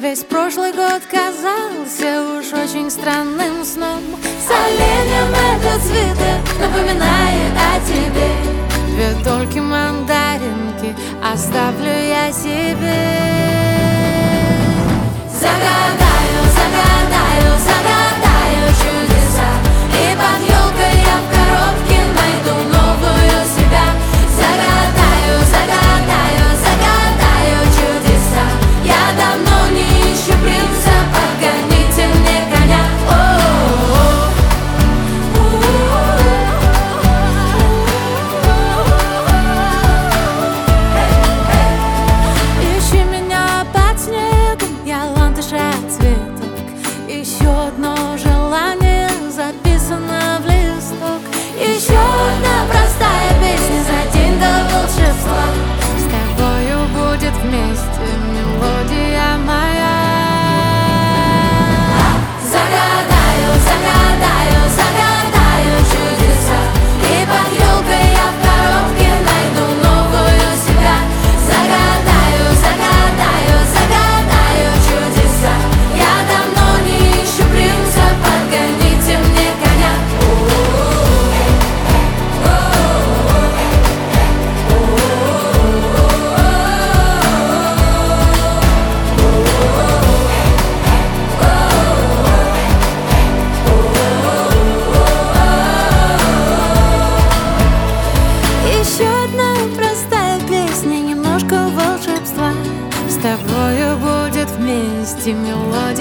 Весь прошлый год казался уж очень странным сном. С оленем этот свитер напоминает о тебе. Две только мандаринки оставлю я себе. Загадаю, загадаю, загадаю чудеса, и под елкой я в коробке найду новую себя. Загадаю, загадаю, загадаю чудеса. Я давно не ищу принца, подгоните мне коня. Ищи меня под снегом, я ландыша цветок. Еще одно желание записано в листок. Еще одна простая песня за день до волшебства. С тобою будет вместе мелодия моя. Загадаю, загадаю, загадаю чудеса, и под елкой я в коробке найду новую себя. Загадаю, загадаю, загадаю чудеса. Я давно не ищу принца, подгоните мне коня. Еще одна простая песня, немножко волшебства. С тобою будет вместе мелодия